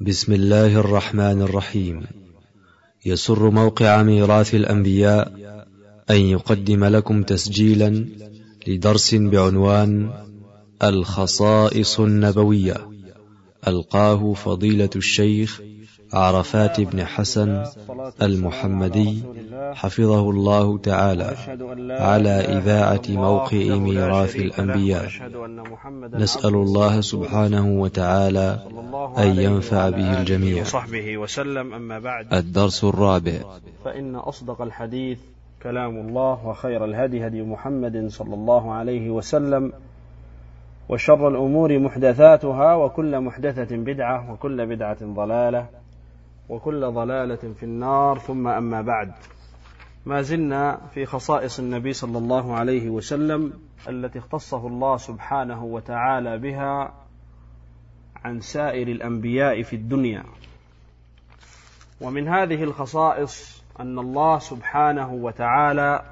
بسم الله الرحمن الرحيم. يسر موقع ميراث الأنبياء أن يقدم لكم تسجيلا لدرس بعنوان الخصائص النبوية، ألقاه فضيلة الشيخ عرفات بن حسن المحمدي حفظه الله تعالى على إذاعة موقع ميراث الأنبياء. نسأل الله سبحانه وتعالى أن ينفع به الجميع. وصحبه وسلم. أما بعد، الدرس الرابع. فإن أصدق الحديث كلام الله، وخير الهدي هدي محمد صلى الله عليه وسلم، وشر الأمور محدثاتها، وكل محدثة بدعة، وكل بدعة ضلالة، وكل ضلالة في النار. ثم أما بعد، ما زلنا في خصائص النبي صلى الله عليه وسلم التي اختصه الله سبحانه وتعالى بها عن سائر الأنبياء في الدنيا. ومن هذه الخصائص أن الله سبحانه وتعالى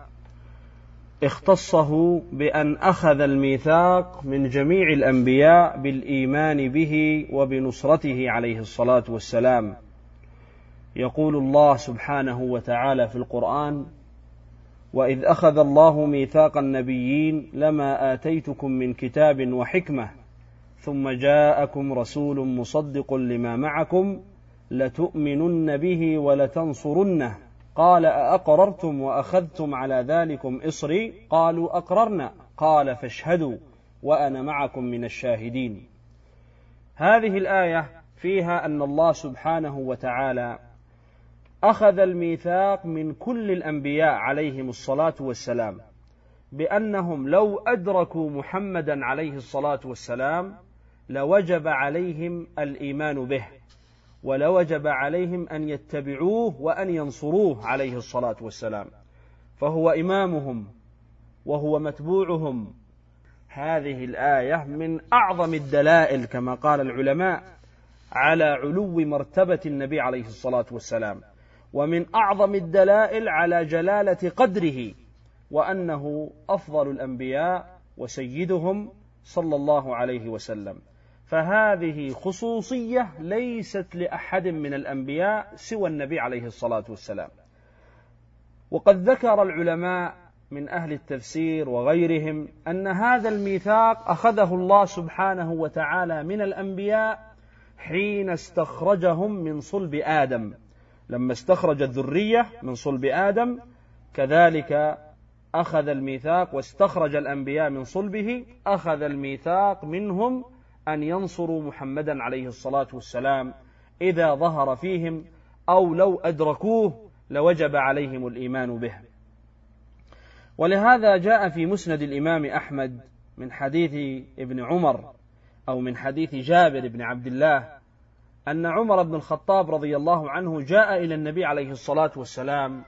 اختصه بأن أخذ الميثاق من جميع الأنبياء بالإيمان به وبنصرته عليه الصلاة والسلام. يقول الله سبحانه وتعالى في القرآن: وإذ أخذ الله ميثاق النبيين لما آتيتكم من كتاب وحكمة ثم جاءكم رسول مصدق لما معكم لتؤمنن به ولتنصرنه قال أأقررتم وأخذتم على ذلكم إصري قالوا أقررنا قال فاشهدوا وأنا معكم من الشاهدين. هذه الآية فيها أن الله سبحانه وتعالى أخذ الميثاق من كل الأنبياء عليهم الصلاة والسلام بأنهم لو أدركوا محمدا عليه الصلاة والسلام لوجب عليهم الإيمان به، ولوجب عليهم أن يتبعوه وأن ينصروه عليه الصلاة والسلام، فهو إمامهم وهو متبوعهم. هذه الآية من أعظم الدلائل كما قال العلماء على علو مرتبة النبي عليه الصلاة والسلام، ومن أعظم الدلائل على جلالة قدره، وأنه أفضل الأنبياء وسيدهم صلى الله عليه وسلم. فهذه خصوصية ليست لأحد من الأنبياء سوى النبي عليه الصلاة والسلام. وقد ذكر العلماء من أهل التفسير وغيرهم أن هذا الميثاق أخذه الله سبحانه وتعالى من الأنبياء حين استخرجهم من صلب آدم، لما استخرج الذرية من صلب آدم كذلك أخذ الميثاق واستخرج الأنبياء من صلبه، أخذ الميثاق منهم أن ينصروا محمدا عليه الصلاة والسلام إذا ظهر فيهم، أو لو أدركوه لوجب عليهم الإيمان به. ولهذا جاء في مسند الإمام أحمد من حديث ابن عمر أو من حديث جابر بن عبد الله أن عمر بن الخطاب رضي الله عنه جاء إلى النبي عليه الصلاة والسلام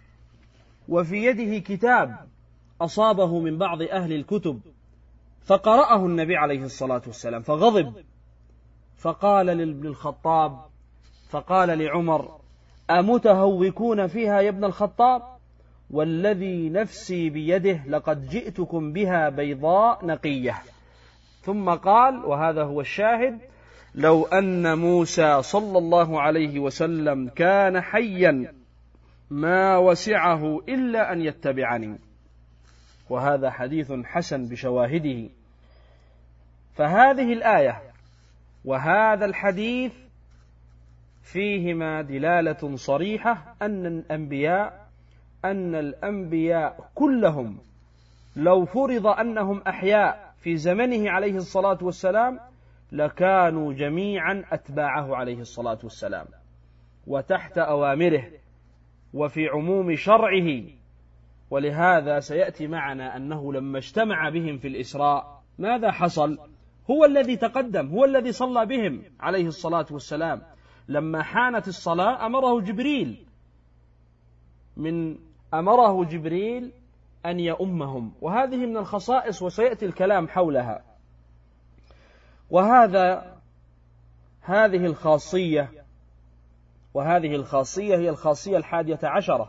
وفي يده كتاب أصابه من بعض أهل الكتب، فقرأه النبي عليه الصلاة والسلام فغضب، فقال لابن الخطاب فقال لعمر: أمتهوكون فيها يا ابن الخطاب؟ والذي نفسي بيده لقد جئتكم بها بيضاء نقية. ثم قال، وهذا هو الشاهد: لو أن موسى صلى الله عليه وسلم كان حيا ما وسعه إلا أن يتبعني. وهذا حديث حسن بشواهده. فهذه الآية وهذا الحديث فيهما دلالة صريحة أن الأنبياء كلهم لو فرض أنهم أحياء في زمنه عليه الصلاة والسلام لكانوا جميعا أتباعه عليه الصلاة والسلام وتحت أوامره وفي عموم شرعه. ولهذا سيأتي معنا أنه لما اجتمع بهم في الإسراء ماذا حصل؟ هو الذي تقدم، هو الذي صلى بهم عليه الصلاة والسلام. لما حانت الصلاة أمره جبريل أن يؤمهم، وهذه من الخصائص وسيأتي الكلام حولها. هذه الخاصية هي الخاصية 11،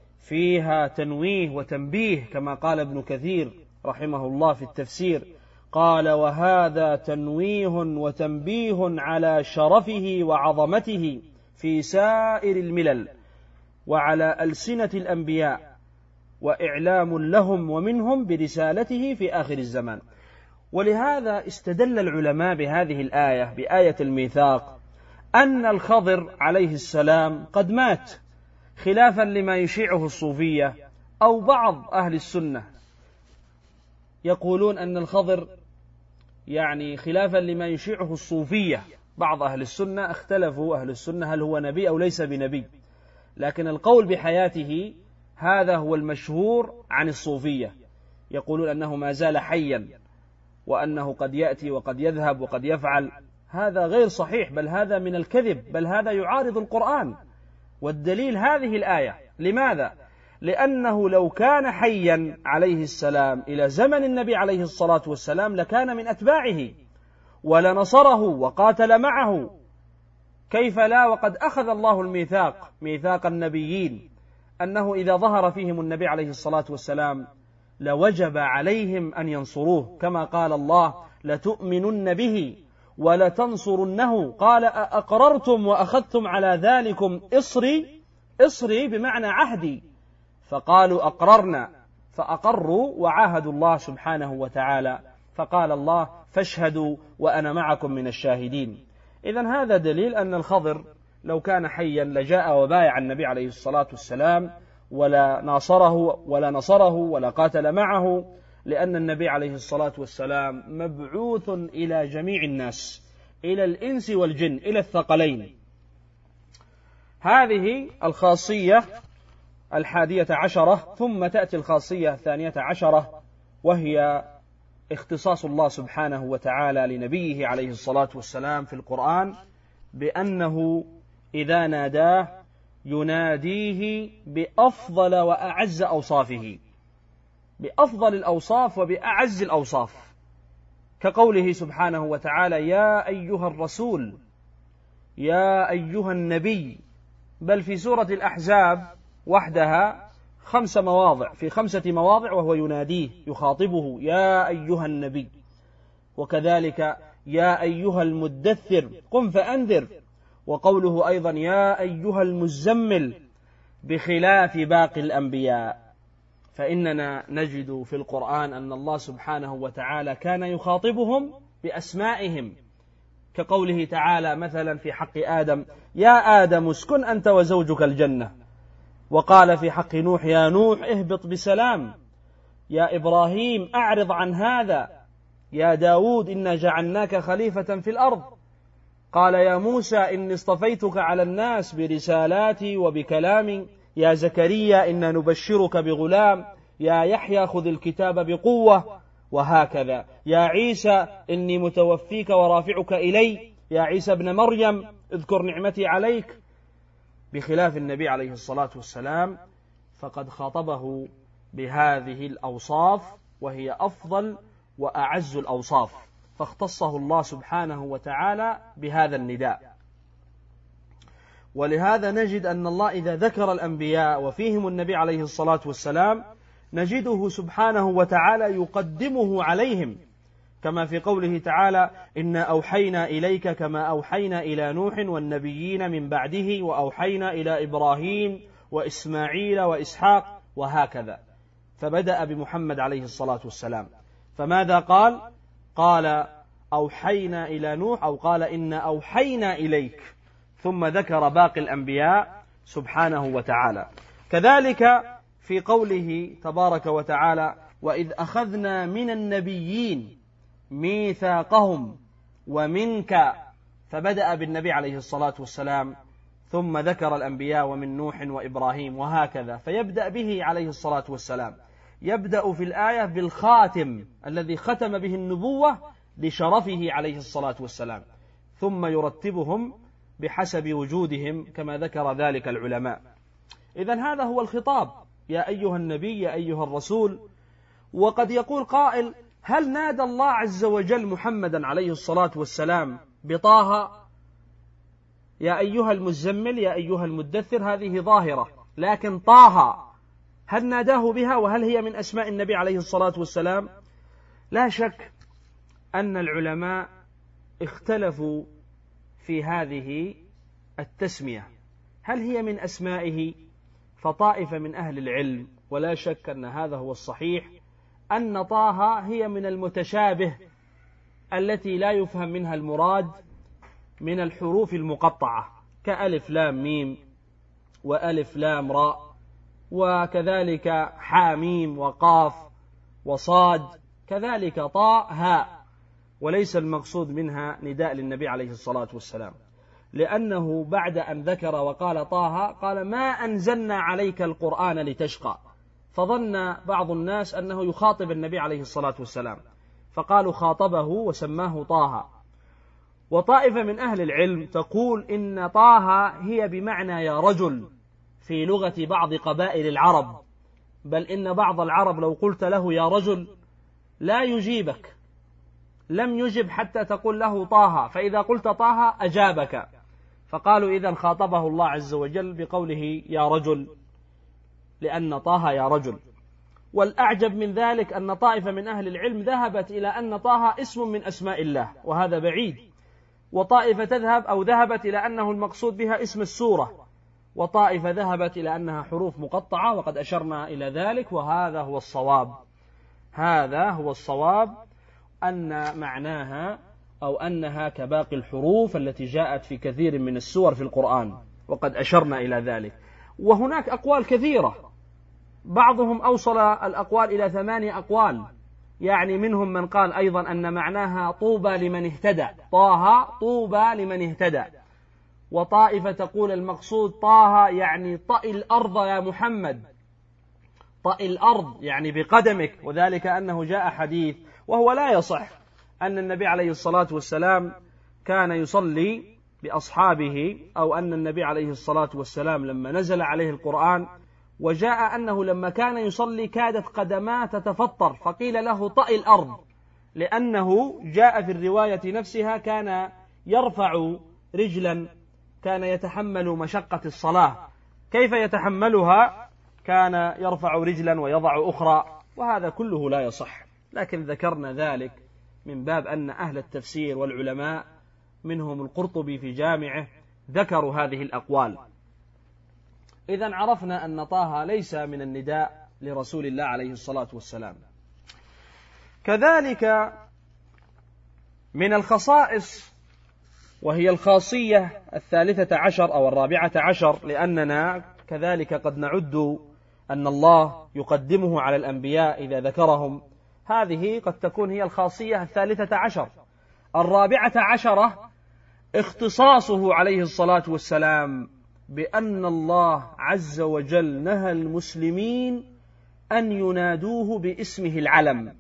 فيها تنويه وتنبيه كما قال ابن كثير رحمه الله في التفسير: قال: وهذا تنويه وتنبيه على شرفه وعظمته في سائر الملل وعلى ألسنة الأنبياء، وإعلام لهم ومنهم برسالته في آخر الزمان. ولهذا استدل العلماء بهذه الآية، بآية الميثاق، أن الخضر عليه السلام قد مات، خلافا لما يشيعه الصوفية أو بعض أهل السنة، يقولون أن الخضر يعني خلافا لما يشيعه الصوفية. بعض أهل السنة اختلفوا، أهل السنة، هل هو نبي أو ليس بنبي، لكن القول بحياته هذا هو المشهور عن الصوفية، يقولون أنه ما زال حيا وأنه قد يأتي وقد يذهب وقد يفعل. هذا غير صحيح، بل هذا من الكذب، بل هذا يعارض القرآن، والدليل هذه الآية. لماذا؟ لأنه لو كان حيا عليه السلام إلى زمن النبي عليه الصلاة والسلام لكان من أتباعه ولنصره وقاتل معه، كيف لا وقد أخذ الله الميثاق، ميثاق النبيين، أنه إذا ظهر فيهم النبي عليه الصلاة والسلام لوجب عليهم أن ينصروه، كما قال الله: لتؤمنن به ولتنصرنه، قال: أأقررتم وأخذتم على ذلكم إصري بمعنى عهدي، فقالوا أقررنا، فأقروا وعاهدوا الله سبحانه وتعالى، فقال الله: فاشهدوا وأنا معكم من الشاهدين. إذن هذا دليل أن الخضر لو كان حيا لجاء وبايع النبي عليه الصلاة والسلام ولا نصره ولا قاتل معه، لأن النبي عليه الصلاة والسلام مبعوث إلى جميع الناس، إلى الإنس والجن، إلى الثقلين. هذه الخاصية 11، ثم تأتي الخاصية 12، وهي اختصاص الله سبحانه وتعالى لنبيه عليه الصلاة والسلام في القرآن بأنه إذا ناداه يناديه بأفضل وأعز أوصافه، بأفضل الأوصاف وبأعز الأوصاف، كقوله سبحانه وتعالى: يا أيها الرسول، يا أيها النبي. بل في سورة الأحزاب وحدها 5 مواضع، في 5 مواضع وهو يناديه يخاطبه: يا أيها النبي. وكذلك يا أيها المدثر قم فأنذر، وقوله أيضا يا أيها المزمل، بخلاف باقي الأنبياء. فإننا نجد في القرآن أن الله سبحانه وتعالى كان يخاطبهم بأسمائهم، كقوله تعالى مثلا في حق آدم: يا آدم اسكن أنت وزوجك الجنة. وقال في حق نوح: يا نوح اهبط بسلام. يا إبراهيم أعرض عن هذا. يا داود إنا جعلناك خليفة في الأرض. قال يا موسى إني اصطفيتك على الناس برسالاتي وبكلامي. يا زكريا إنا نبشرك بغلام. يا يحيى خذ الكتاب بقوة. وهكذا. يا عيسى إني متوفيك ورافعك إلي. يا عيسى ابن مريم اذكر نعمتي عليك. بخلاف النبي عليه الصلاة والسلام فقد خاطبه بهذه الأوصاف، وهي أفضل وأعز الأوصاف، فاختصه الله سبحانه وتعالى بهذا النداء. ولهذا نجد أن الله إذا ذكر الأنبياء وفيهم النبي عليه الصلاة والسلام نجده سبحانه وتعالى يقدمه عليهم، كما في قوله تعالى: إنا أوحينا إليك كما أوحينا إلى نوح والنبيين من بعده وأوحينا إلى إبراهيم وإسماعيل وإسحاق، وهكذا. فبدأ بمحمد عليه الصلاة والسلام، فماذا قال؟ قال أوحينا إلى نوح، أو قال إنا أوحينا إليك، ثم ذكر باقي الأنبياء سبحانه وتعالى. كذلك في قوله تبارك وتعالى: وإذ أخذنا من النبيين ميثاقهم ومنك، فبدأ بالنبي عليه الصلاة والسلام ثم ذكر الأنبياء ومن نوح وإبراهيم وهكذا، فيبدأ به عليه الصلاة والسلام. يبدأ في الآية بالخاتم الذي ختم به النبوة لشرفه عليه الصلاة والسلام، ثم يرتبهم بحسب وجودهم كما ذكر ذلك العلماء. إذن هذا هو الخطاب: يا أيها النبي، يا أيها الرسول. وقد يقول قائل: هل نادى الله عز وجل محمدا عليه الصلاة والسلام بطه؟ يا أيها المزمل، يا أيها المدثر، هذه ظاهرة، لكن طه هل ناداه بها؟ وهل هي من أسماء النبي عليه الصلاة والسلام؟ لا شك أن العلماء اختلفوا في هذه التسمية، هل هي من أسمائه؟ فطائفة من أهل العلم، ولا شك أن هذا هو الصحيح، أن طه هي من المتشابه التي لا يفهم منها المراد من الحروف المقطعة، كألف لام ميم وألف لام راء، وكذلك حاميم وقاف وصاد، كذلك طاء هاء، وليس المقصود منها نداء للنبي عليه الصلاة والسلام، لأنه بعد أن ذكر وقال طه قال ما أنزلنا عليك القرآن لتشقى، فظن بعض الناس أنه يخاطب النبي عليه الصلاة والسلام، فقالوا خاطبه وسماه طه. وطائفة من أهل العلم تقول إن طه هي بمعنى يا رجل في لغة بعض قبائل العرب، بل إن بعض العرب لو قلت له يا رجل لا يجيبك، لم يجب حتى تقول له طه، فإذا قلت طه أجابك، فقالوا إذن خاطبه الله عز وجل بقوله يا رجل، لأن طه يا رجل. والأعجب من ذلك أن طائفة من أهل العلم ذهبت إلى أن طه اسم من أسماء الله، وهذا بعيد، وطائفة ذهبت إلى أنه المقصود بها اسم السورة، وطائفة ذهبت إلى أنها حروف مقطعة، وقد أشرنا إلى ذلك، وهذا هو الصواب. هذا هو الصواب، أن معناها أو أنها كباقي الحروف التي جاءت في كثير من السور في القرآن، وقد أشرنا إلى ذلك. وهناك أقوال كثيرة، بعضهم أوصل الأقوال إلى 8 أقوال، يعني منهم من قال أيضا أن معناها طوبى لمن اهتدى، طه طوبى لمن اهتدى. وطائفة تقول المقصود طه يعني طئ الأرض يا محمد، طئ الأرض يعني بقدمك، وذلك أنه جاء حديث وهو لا يصح أن النبي عليه الصلاة والسلام كان يصلي بأصحابه، أو أن النبي عليه الصلاة والسلام لما نزل عليه القرآن وجاء أنه لما كان يصلي كادت قدماه تتفطر، فقيل له طئ الأرض، لأنه جاء في الرواية نفسها كان يرفع رجلا، كان يتحمل مشقة الصلاة، كيف يتحملها؟ كان يرفع رجلا ويضع أخرى، وهذا كله لا يصح. لكن ذكرنا ذلك من باب أن أهل التفسير والعلماء منهم القرطبي في جامعه ذكروا هذه الأقوال. إذن عرفنا أن طه ليس من النداء لرسول الله عليه الصلاة والسلام. كذلك من الخصائص، وهي الخاصية 13 أو 14، لأننا كذلك قد نعد أن الله يقدمه على الأنبياء إذا ذكرهم، هذه قد تكون هي الخاصية 13. 14 اختصاصه عليه الصلاة والسلام بأن الله عز وجل نهى المسلمين أن ينادوه باسمه العلم،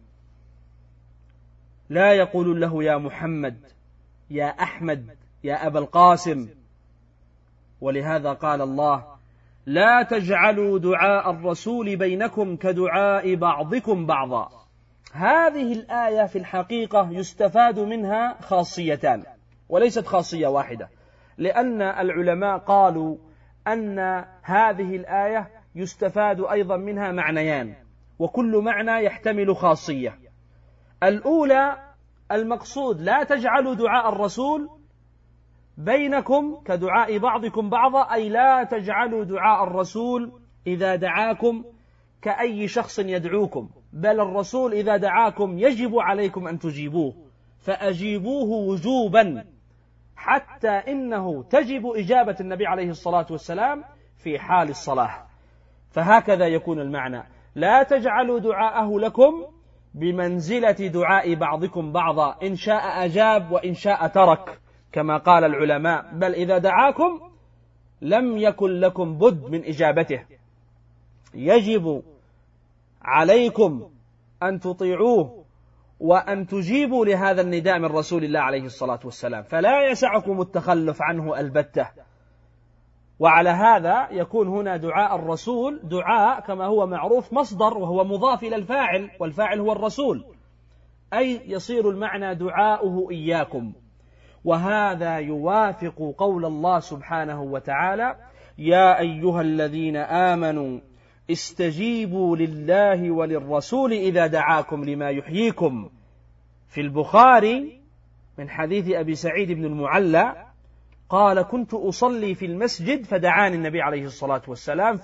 لا يقول له يا محمد يا أحمد يا أبا القاسم. ولهذا قال الله لا تجعلوا دعاء الرسول بينكم كدعاء بعضكم بعضا. هذه الآية في الحقيقة يستفاد منها خاصيتان وليست خاصية واحدة، لأن العلماء قالوا أن هذه الآية يستفاد أيضا منها معنيان، وكل معنى يحتمل خاصية. الأولى المقصود لا تجعلوا دعاء الرسول بينكم كدعاء بعضكم بعضا، أي لا تجعلوا دعاء الرسول إذا دعاكم كأي شخص يدعوكم، بل الرسول إذا دعاكم يجب عليكم أن تجيبوه، فأجيبوه وجوبا، حتى إنه تجب إجابة النبي عليه الصلاة والسلام في حال الصلاة. فهكذا يكون المعنى، لا تجعلوا دعاءه لكم بمنزلة دعاء بعضكم بعضا، إن شاء أجاب وإن شاء ترك كما قال العلماء، بل إذا دعاكم لم يكن لكم بد من إجابته، يجب عليكم أن تطيعوه وأن تجيبوا لهذا النداء من رسول الله عليه الصلاة والسلام، فلا يسعكم التخلف عنه البتة. وعلى هذا يكون هنا دعاء الرسول دعاء كما هو معروف مصدر، وهو مضاف إلى الفاعل، والفاعل هو الرسول، أي يصير المعنى دعاؤه إياكم. وهذا يوافق قول الله سبحانه وتعالى يا أيها الذين آمنوا استجيبوا لله وللرسول إذا دعاكم لما يحييكم. في البخاري من حديث أبي سعيد بن المعلى قال: كنت أصلي في المسجد فدعاني النبي عليه الصلاة والسلام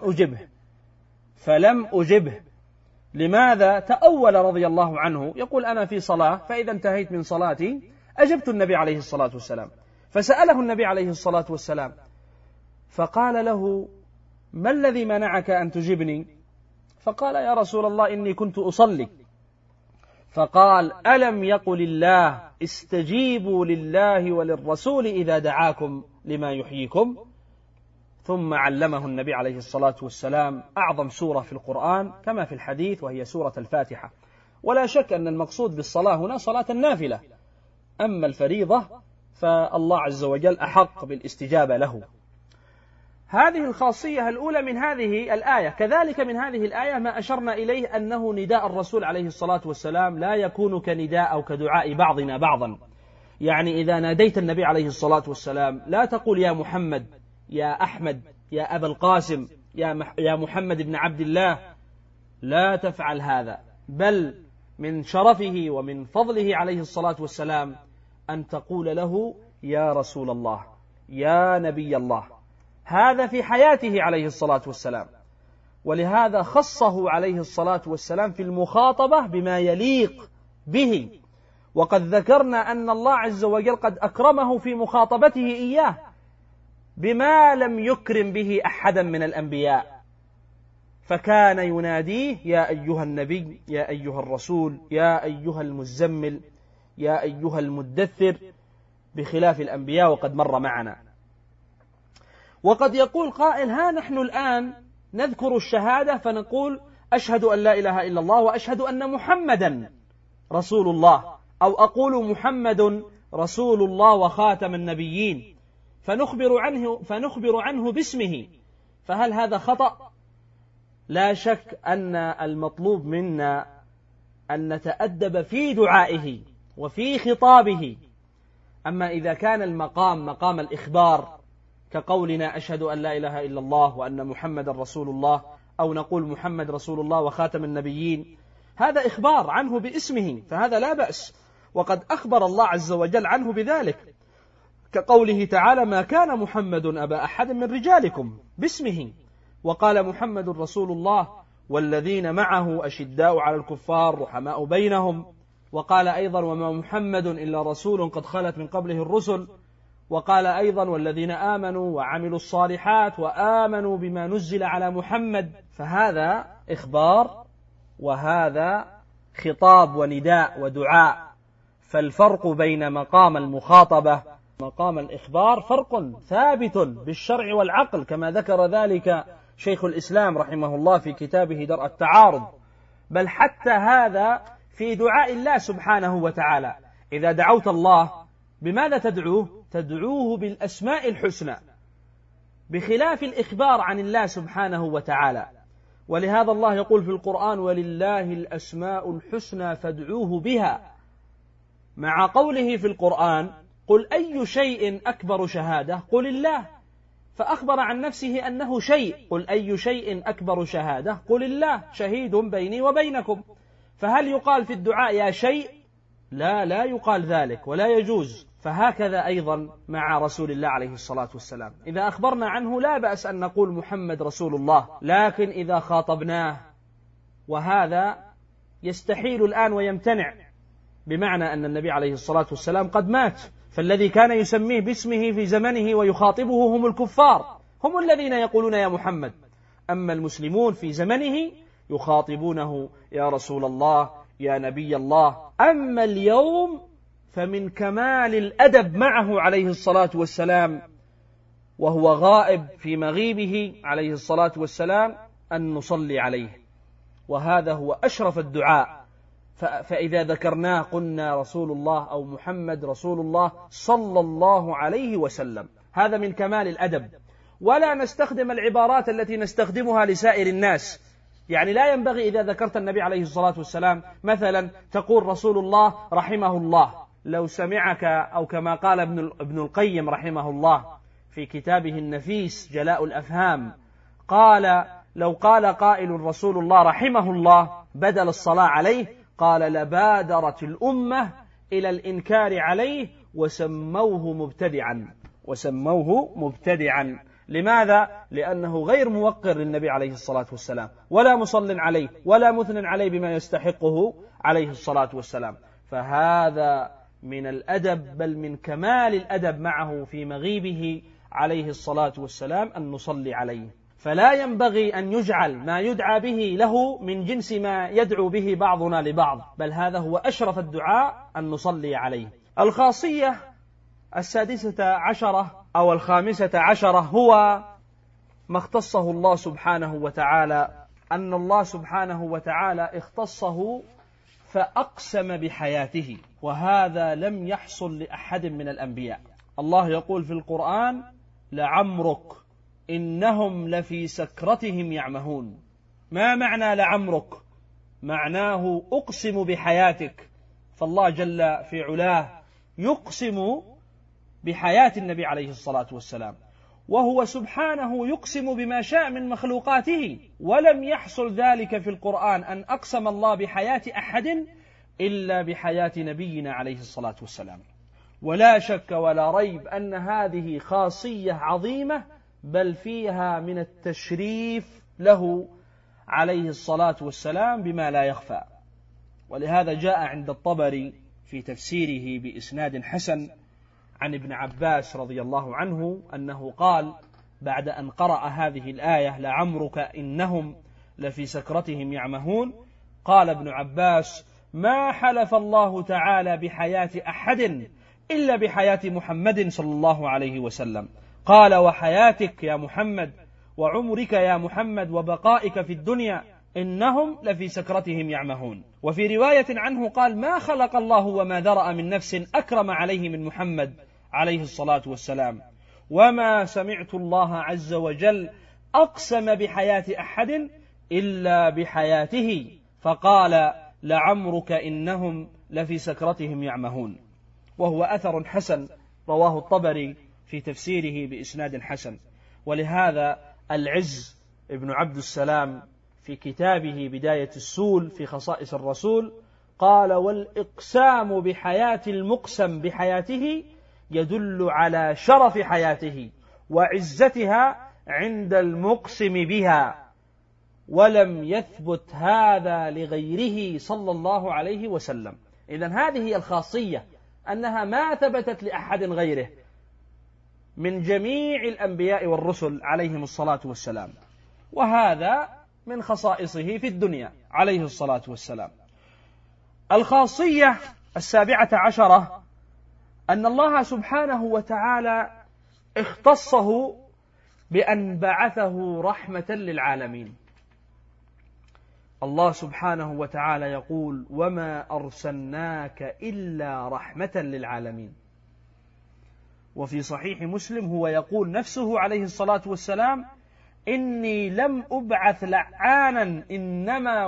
فلم أجبه. لماذا؟ تأول رضي الله عنه، يقول: أنا في صلاة، فإذا انتهيت من صلاتي أجبت النبي عليه الصلاة والسلام. فسأله النبي عليه الصلاة والسلام فقال له: ما الذي منعك أن تجبني؟ فقال: يا رسول الله إني كنت أصلي. فقال: ألم يقل الله استجيبوا لله وللرسول إذا دعاكم لما يحييكم؟ ثم علمه النبي عليه الصلاة والسلام أعظم سورة في القرآن كما في الحديث، وهي سورة الفاتحة. ولا شك أن المقصود بالصلاة هنا صلاة النافلة، أما الفريضة فالله عز وجل أحق بالاستجابة له. هذه الخاصية الأولى من هذه الآية. كذلك من هذه الآية ما أشرنا إليه أنه نداء الرسول عليه الصلاة والسلام لا يكون كنداء أو كدعاء بعضنا بعضا. يعني إذا ناديت النبي عليه الصلاة والسلام لا تقول يا محمد، يا أحمد، يا أبا القاسم، يا محمد بن عبد الله، لا تفعل هذا، بل من شرفه ومن فضله عليه الصلاة والسلام أن تقول له يا رسول الله، يا نبي الله. هذا في حياته عليه الصلاة والسلام، ولهذا خصه عليه الصلاة والسلام في المخاطبة بما يليق به. وقد ذكرنا أن الله عز وجل قد أكرمه في مخاطبته إياه بما لم يكرم به أحدا من الأنبياء، فكان يناديه يا أيها النبي، يا أيها الرسول، يا أيها المزمل، يا أيها المدثر، بخلاف الأنبياء وقد مر معنا. وقد يقول قائل: ها نحن الآن نذكر الشهادة فنقول أشهد أن لا إله إلا الله وأشهد أن محمدا رسول الله، أو أقول محمد رسول الله وخاتم النبيين، فنخبر عنه باسمه، فهل هذا خطأ؟ لا شك أن المطلوب منا أن نتأدب في دعائه وفي خطابه. أما إذا كان المقام مقام الإخبار كقولنا أشهد أن لا إله إلا الله وأن محمد رسول الله، أو نقول محمد رسول الله وخاتم النبيين، هذا إخبار عنه باسمه، فهذا لا بأس، وقد أخبر الله عز وجل عنه بذلك، كقوله تعالى: ما كان محمد أبا أحد من رجالكم، باسمه. وقال: محمد رسول الله والذين معه أشداء على الكفار رحماء بينهم. وقال أيضا: وما محمد إلا رسول قد خلت من قبله الرسل. وقال أيضا: والذين آمنوا وعملوا الصالحات وآمنوا بما نزل على محمد. فهذا إخبار وهذا خطاب ونداء ودعاء. فالفرق بين مقام المخاطبة ومقام الإخبار فرق ثابت بالشرع والعقل، كما ذكر ذلك شيخ الإسلام رحمه الله في كتابه درء التعارض. بل حتى هذا في دعاء الله سبحانه وتعالى، إذا دعوت الله بماذا تدعوه؟ تدعوه بالأسماء الحسنى، بخلاف الإخبار عن الله سبحانه وتعالى. ولهذا الله يقول في القرآن: ولله الأسماء الحسنى فادعوه بها، مع قوله في القرآن: قل أي شيء أكبر شهادة؟ قل الله. فأخبر عن نفسه أنه شيء، قل أي شيء أكبر شهادة؟ قل الله شهيد بيني وبينكم. فهل يقال في الدعاء يا شيء؟ لا يقال ذلك ولا يجوز. فهكذا أيضا مع رسول الله عليه الصلاة والسلام، إذا أخبرنا عنه لا بأس أن نقول محمد رسول الله، لكن إذا خاطبناه، وهذا يستحيل الآن ويمتنع، بمعنى أن النبي عليه الصلاة والسلام قد مات، فالذي كان يسميه باسمه في زمنه ويخاطبه هم الكفار، هم الذين يقولون يا محمد. أما المسلمون في زمنه يخاطبونه يا رسول الله، يا نبي الله. أما اليوم فمن كمال الأدب معه عليه الصلاة والسلام وهو غائب في مغيبه عليه الصلاة والسلام أن نصلي عليه، وهذا هو أشرف الدعاء. فإذا ذكرناه قلنا رسول الله أو محمد رسول الله صلى الله عليه وسلم، هذا من كمال الأدب. ولا نستخدم العبارات التي نستخدمها لسائر الناس، يعني لا ينبغي إذا ذكرت النبي عليه الصلاة والسلام مثلا تقول رسول الله رحمه الله. لو سمعك، أو كما قال ابن القيم رحمه الله في كتابه النفيس جلاء الأفهام، قال: لو قال قائل رسول الله رحمه الله بدل الصلاة عليه قال لبادرت الأمة إلى الإنكار عليه وسموه مبتدعا. لماذا؟ لأنه غير موقر للنبي عليه الصلاة والسلام، ولا مصل عليه، ولا مثن عليه بما يستحقه عليه الصلاة والسلام. فهذا من الأدب، بل من كمال الأدب معه في مغيبه عليه الصلاة والسلام أن نصلي عليه. فلا ينبغي أن يجعل ما يدعى به له من جنس ما يدعو به بعضنا لبعض، بل هذا هو أشرف الدعاء أن نصلي عليه. الخاصية 16 أو 15 هو ما اختصه الله سبحانه وتعالى، أن الله سبحانه وتعالى اختصه فأقسم بحياته، وهذا لم يحصل لأحد من الأنبياء. الله يقول في القرآن: لعمرك إنهم لفي سكرتهم يعمهون. ما معنى لعمرك؟ معناه أقسم بحياتك. فالله جل في علاه يقسم بحياة النبي عليه الصلاة والسلام، وهو سبحانه يقسم بما شاء من مخلوقاته، ولم يحصل ذلك في القرآن أن أقسم الله بحياة أحد إلا بحياة نبينا عليه الصلاة والسلام. ولا شك ولا ريب أن هذه خاصية عظيمة، بل فيها من التشريف له عليه الصلاة والسلام بما لا يخفى. ولهذا جاء عند الطبري في تفسيره بإسناد حسن عن ابن عباس رضي الله عنه أنه قال بعد أن قرأ هذه الآية: لعمرك إنهم لفي سكرتهم يعمهون، قال ابن عباس: ما حلف الله تعالى بحياة أحد إلا بحياة محمد صلى الله عليه وسلم. قال: وحياتك يا محمد، وعمرك يا محمد، وبقائك في الدنيا، إنهم لفي سكرتهم يعمهون. وفي رواية عنه قال: ما خلق الله وما ذرأ من نفس أكرم عليه من محمد عليه الصلاة والسلام، وما سمعت الله عز وجل أقسم بحياة أحد إلا بحياته، فقال: لعمرك إنهم لفي سكرتهم يعمهون. وهو أثر حسن رواه الطبري في تفسيره بإسناد حسن. ولهذا العز ابن عبد السلام في كتابه بداية السول في خصائص الرسول قال: والإقسام بحياة المقسم بحياته يدل على شرف حياته وعزتها عند المقسم بها، ولم يثبت هذا لغيره صلى الله عليه وسلم. إذن هذه هي الخاصية، أنها ما ثبتت لأحد غيره من جميع الأنبياء والرسل عليهم الصلاة والسلام، وهذا من خصائصه في الدنيا عليه الصلاة والسلام. الخاصية 17 أن الله سبحانه وتعالى اختصه بأن بعثه رحمة للعالمين. الله سبحانه وتعالى يقول: وما أرسلناك إلا رحمة للعالمين. وفي صحيح مسلم هو يقول نفسه عليه الصلاة والسلام: إني لم أبعث لعانا إنما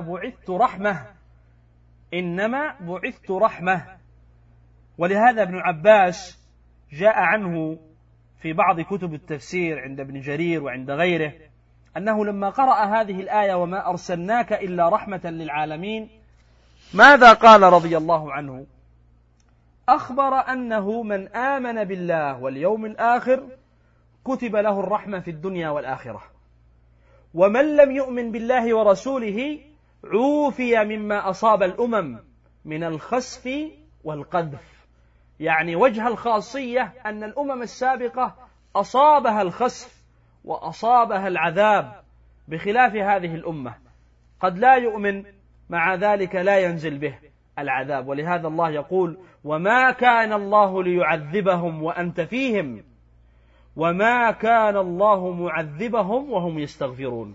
بعثت رحمة. ولهذا ابن عباس جاء عنه في بعض كتب التفسير عند ابن جرير وعند غيره أنه لما قرأ هذه الآية: وما أرسلناك إلا رحمة للعالمين، ماذا قال رضي الله عنه؟ أخبر أنه من آمن بالله واليوم الآخر كتب له الرحمة في الدنيا والآخرة، ومن لم يؤمن بالله ورسوله عوفي مما أصاب الأمم من الخسف والقذف. يعني وجه الخاصية أن الأمم السابقة أصابها الخسف وأصابها العذاب، بخلاف هذه الأمة قد لا يؤمن، مع ذلك لا ينزل به العذاب. ولهذا الله يقول: وما كان الله ليعذبهم وأنت فيهم وما كان الله معذبهم وهم يستغفرون.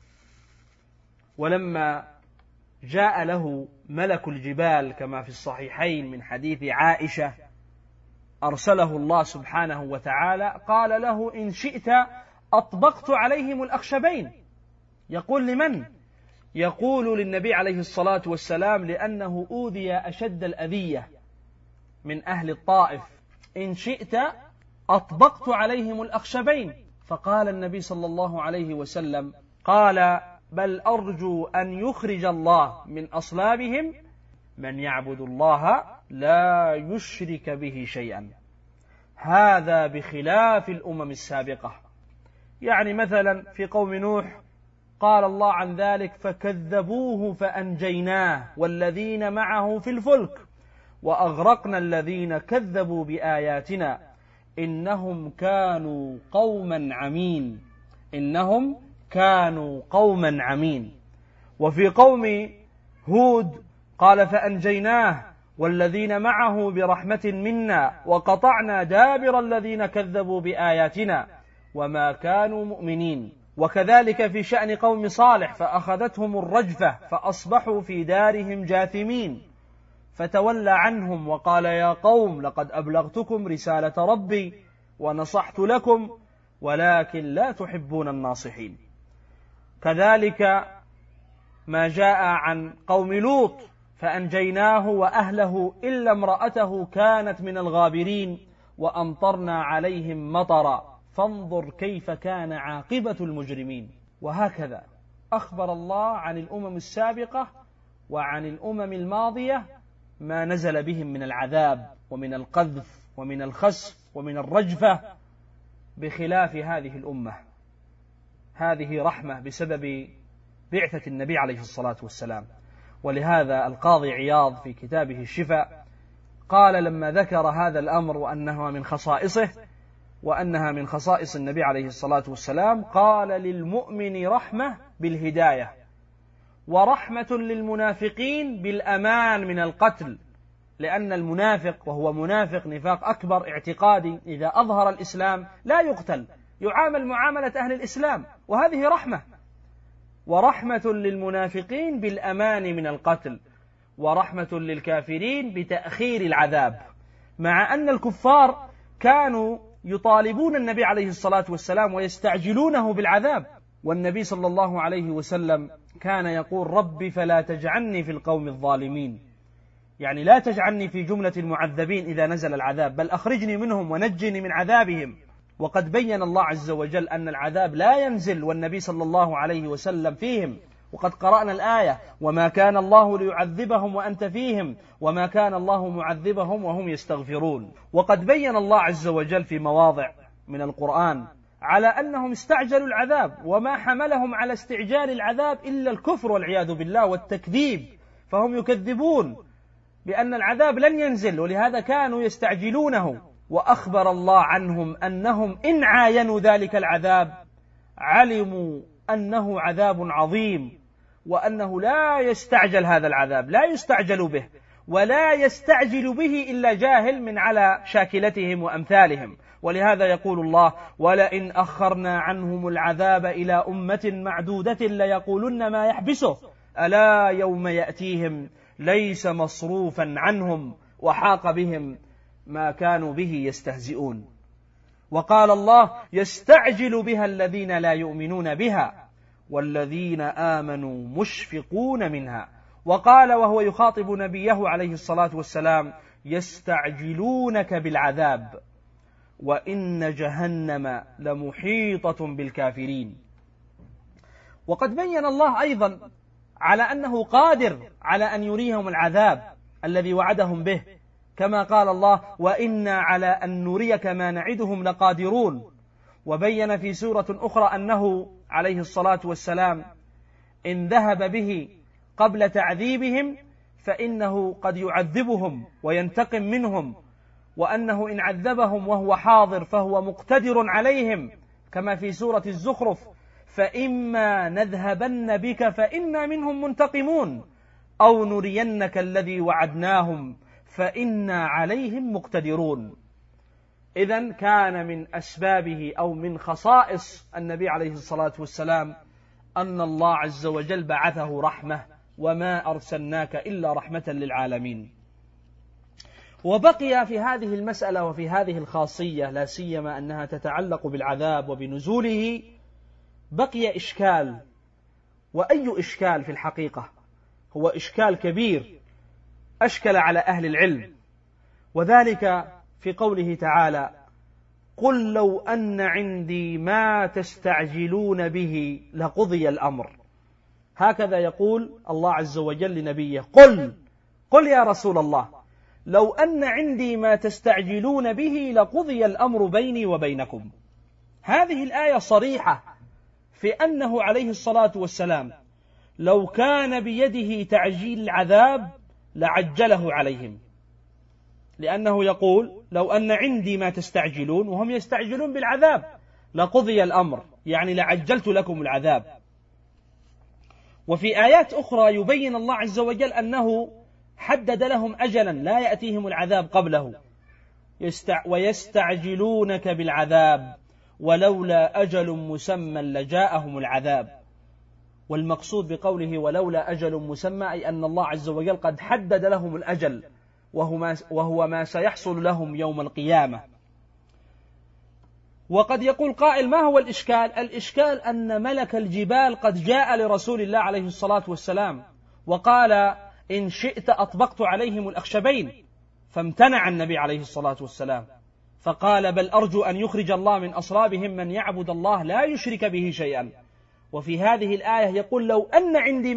ولما جاء له ملك الجبال كما في الصحيحين من حديث عائشة أرسله الله سبحانه وتعالى، قال له: إن شئت أطبقت عليهم الأخشبين. يقول لمن؟ يقول للنبي عليه الصلاة والسلام، لأنه أوذي أشد الأذية من أهل الطائف: إن شئت أطبقت عليهم الأخشبين. فقال النبي صلى الله عليه وسلم: قال: بل أرجو أن يخرج الله من أصلابهم من يعبد الله لا يشرك به شيئا. هذا بخلاف الأمم السابقة. يعني مثلا في قوم نوح قال الله عن ذلك: فكذبوه فأنجيناه والذين معه في الفلك وأغرقنا الذين كذبوا بآياتنا إنهم كانوا قوما عمين. إنهم كانوا قوما عمين. وفي قوم هود قال: فأنجيناه والذين معه برحمة منا وقطعنا دابر الذين كذبوا بآياتنا وما كانوا مؤمنين. وكذلك في شأن قوم صالح: فأخذتهم الرجفة فأصبحوا في دارهم جاثمين فتولى عنهم وقال: يا قوم لقد أبلغتكم رسالة ربي ونصحت لكم ولكن لا تحبون الناصحين. كذلك ما جاء عن قوم لوط: فأنجيناه وأهله إلا امرأته كانت من الغابرين وأمطرنا عليهم مطرا فانظر كيف كان عاقبة المجرمين. وهكذا أخبر الله عن الأمم السابقة وعن الأمم الماضية ما نزل بهم من العذاب ومن القذف ومن الخسف ومن الرجفة، بخلاف هذه الأمة. هذه رحمة بسبب بعثة النبي عليه الصلاة والسلام. ولهذا القاضي عياض في كتابه الشفاء قال لما ذكر هذا الأمر وأنها من خصائصه وأنها من خصائص النبي عليه الصلاة والسلام، قال: للمؤمن رحمة بالهداية، ورحمة للمنافقين بالأمان من القتل، لأن المنافق وهو منافق نفاق أكبر اعتقادي إذا أظهر الإسلام لا يقتل، يعامل معاملة أهل الإسلام، وهذه رحمة. ورحمة للمنافقين بالأمان من القتل، ورحمة للكافرين بتأخير العذاب، مع أن الكفار كانوا يطالبون النبي عليه الصلاة والسلام ويستعجلونه بالعذاب. والنبي صلى الله عليه وسلم كان يقول: ربي فلا تجعلني في القوم الظالمين، يعني لا تجعلني في جملة المعذبين إذا نزل العذاب، بل أخرجني منهم ونجني من عذابهم. وقد بين الله عز وجل أن العذاب لا ينزل والنبي صلى الله عليه وسلم فيهم، وقد قرأنا الآية: وما كان الله ليعذبهم وأنت فيهم وما كان الله معذبهم وهم يستغفرون. وقد بين الله عز وجل في مواضع من القرآن على أنهم استعجلوا العذاب، وما حملهم على استعجال العذاب إلا الكفر والعياذ بالله والتكذيب، فهم يكذبون بأن العذاب لن ينزل، ولهذا كانوا يستعجلونه. وأخبر الله عنهم أنهم إن عاينوا ذلك العذاب علموا أنه عذاب عظيم، وأنه لا يستعجل هذا العذاب، لا يستعجل به، ولا يستعجل به إلا جاهل من على شاكلتهم وأمثالهم. ولهذا يقول الله: ولئن أخرنا عنهم العذاب إلى أمة معدودة ليقولن ما يحبسه ألا يوم يأتيهم ليس مصروفا عنهم وحاق بهم ما كانوا به يستهزئون. وقال الله: يستعجل بها الذين لا يؤمنون بها والذين آمنوا مشفقون منها. وقال وهو يخاطب نبيه عليه الصلاة والسلام: يستعجلونك بالعذاب وإن جهنم لمحيطة بالكافرين. وقد بين الله أيضا على أنه قادر على أن يريهم العذاب الذي وعدهم به، كما قال الله: وإنا على أن نريك ما نعدهم لقادرون. وبين في سورة أخرى أنه عليه الصلاة والسلام إن ذهب به قبل تعذيبهم فإنه قد يعذبهم وينتقم منهم، وأنه إن عذبهم وهو حاضر فهو مقتدر عليهم، كما في سورة الزخرف: فإما نذهبن بك فإنا منهم منتقمون أو نرينك الذي وعدناهم فإنا عليهم مقتدرون. إذن كان من أسبابه أو من خصائص النبي عليه الصلاة والسلام أن الله عز وجل بعثه رحمة: وما أرسلناك إلا رحمة للعالمين. وبقي في هذه المسألة وفي هذه الخاصية، لا سيما أنها تتعلق بالعذاب وبنزوله، بقي إشكال. وأي إشكال في الحقيقة؟ هو إشكال كبير أشكل على أهل العلم، وذلك في قوله تعالى: قل لو أن عندي ما تستعجلون به لقضي الأمر. هكذا يقول الله عز وجل لنبيه: قل يا رسول الله لو أن عندي ما تستعجلون به لقضي الأمر بيني وبينكم. هذه الآية صريحة في أنه عليه الصلاة والسلام لو كان بيده تعجيل العذاب لعجله عليهم، لأنه يقول لو أن عندي ما تستعجلون، وهم يستعجلون بالعذاب، لقضي الأمر، يعني لعجلت لكم العذاب. وفي آيات أخرى يبين الله عز وجل أنه حدد لهم أجلا لا يأتيهم العذاب قبله، ويستعجلونك بالعذاب ولولا أجل مسمى لجاءهم العذاب. والمقصود بقوله ولولا أجل مسمى أي أن الله عز وجل قد حدد لهم الأجل، وهو ما سيحصل لهم يوم القيامة. وقد يقول قائل ما هو الإشكال؟ الإشكال أن ملك الجبال قد جاء لرسول الله عليه الصلاة والسلام وقال إن شئت أطبقت عليهم الأخشبين، فامتنع النبي عليه الصلاة والسلام، فقال بل أرجو أن يخرج الله من أصلابهم من يعبد الله لا يشرك به شيئا. وفي هذه الآية يقول لو أن عندي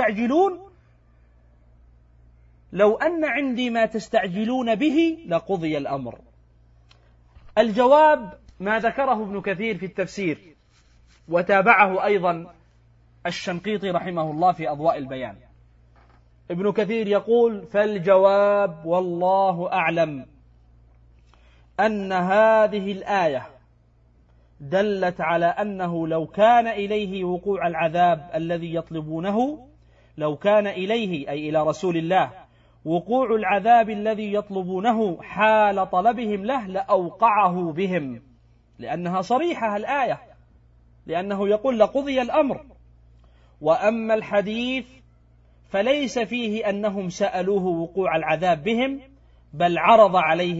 ما تستعجلون به لقضي الأمر. الجواب ما ذكره ابن كثير في التفسير، وتابعه أيضا الشنقيطي رحمه الله في أضواء البيان. ابن كثير يقول فالجواب والله أعلم أن هذه الآية دلت على أنه لو كان إليه وقوع العذاب الذي يطلبونه، لو كان إليه أي إلى رسول الله وقوع العذاب الذي يطلبونه حال طلبهم له لأوقعه بهم، لأنها صريحة الآية، لأنه يقول لقضي الأمر. وأما الحديث فليس فيه أنهم سألوه وقوع العذاب بهم، بل عرض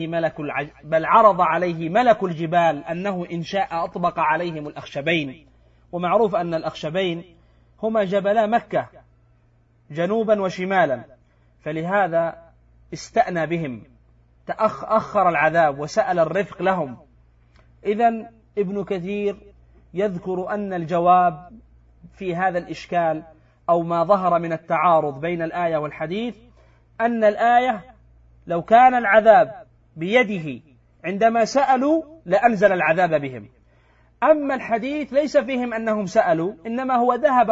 عليه ملك الجبال أنه إن شاء أطبق عليهم الأخشبين. ومعروف أن الأخشبين هما جبلا مكة جنوبا وشمالا، فلهذا استأنى بهم، أخر العذاب وسأل الرفق لهم. إذن ابن كثير يذكر أن الجواب في هذا الإشكال أو ما ظهر من التعارض بين الآية والحديث أن الآية لو كان العذاب بيده عندما سألوا لأنزل العذاب بهم، أما الحديث ليس فيهم أنهم سألوا، إنما هو ذهب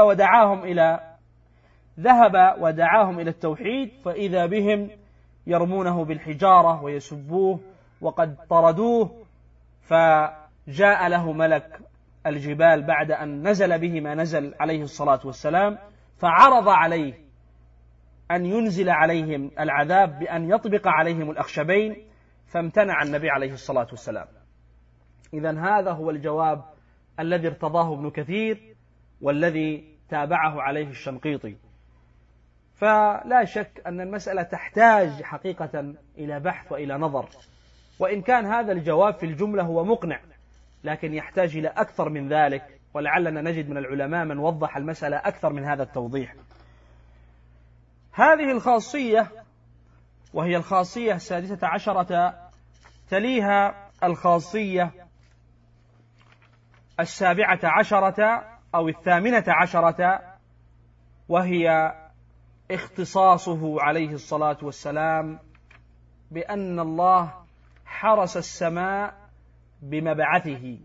ودعاهم إلى التوحيد، فإذا بهم يرمونه بالحجارة ويسبوه وقد طردوه، فجاء له ملك الجبال بعد أن نزل به ما نزل عليه الصلاة والسلام، فعرض عليه أن ينزل عليهم العذاب بأن يطبق عليهم الأخشبين، فامتنع النبي عليه الصلاة والسلام. إذن هذا هو الجواب الذي ارتضاه ابن كثير والذي تابعه عليه الشنقيطي. فلا شك أن المسألة تحتاج حقيقة إلى بحث وإلى نظر، وإن كان هذا الجواب في الجملة هو مقنع، لكن يحتاج إلى أكثر من ذلك، ولعلنا نجد من العلماء من وضح المسألة أكثر من هذا التوضيح. هذه الخاصية وهي الخاصية 16 تليها الخاصية 17 أو 18، وهي اختصاصه عليه الصلاة والسلام بأن الله حرس السماء بمبعثه.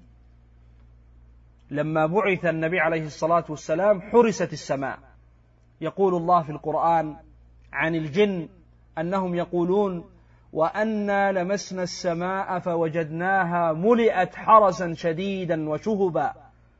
لما بعث النبي عليه الصلاة والسلام حرست السماء. يقول الله في القرآن عن الجن أنهم يقولون وأنا لمسنا السماء فوجدناها ملئت حرسا شديدا وشهبا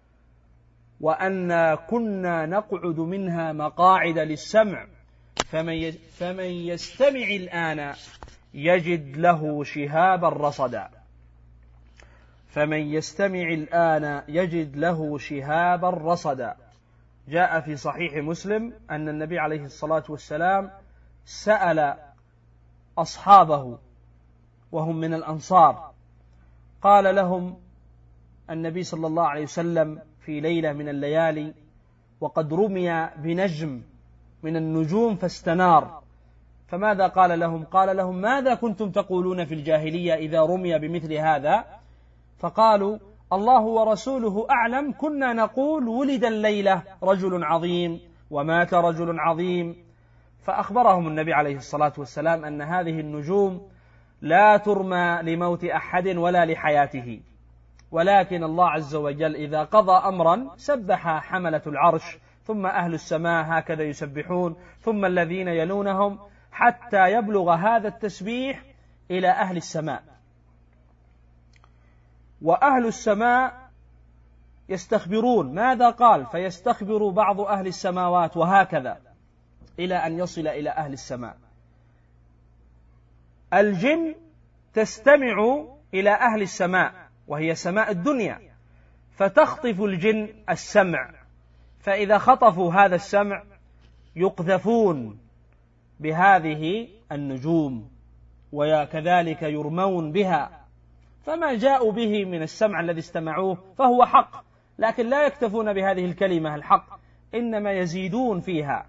وأنا كنا نقعد منها مقاعد للسمع فمن يستمع الآن يجد له شهابا رصدا. فمن يستمع الآن يجد له شهابا رصدا. جاء في صحيح مسلم أن النبي عليه الصلاة والسلام سأل أصحابه وهم من الأنصار، قال لهم النبي صلى الله عليه وسلم في ليلة من الليالي وقد رمي بنجم من النجوم فاستنار، فماذا قال لهم؟ قال لهم ماذا كنتم تقولون في الجاهلية إذا رمي بمثل هذا؟ فقالوا الله ورسوله أعلم، كنا نقول ولد الليلة رجل عظيم ومات رجل عظيم. فأخبرهم النبي عليه الصلاة والسلام أن هذه النجوم لا ترمى لموت أحد ولا لحياته، ولكن الله عز وجل إذا قضى أمرا سبح حملة العرش، ثم أهل السماء هكذا يسبحون، ثم الذين يلونهم، حتى يبلغ هذا التسبيح إلى أهل السماء. وأهل السماء يستخبرون، ماذا قال؟ فيستخبر بعض أهل السماوات، وهكذا إلى أن يصل إلى أهل السماء. الجن تستمع إلى أهل السماء، وهي سماء الدنيا، فتخطف الجن السمع، فإذا خطفوا هذا السمع يقذفون بهذه النجوم، وكذلك يرمون بها، فما جاءوا به من السمع الذي استمعوه فهو حق، لكن لا يكتفون بهذه الكلمة الحق، إنما يزيدون فيها.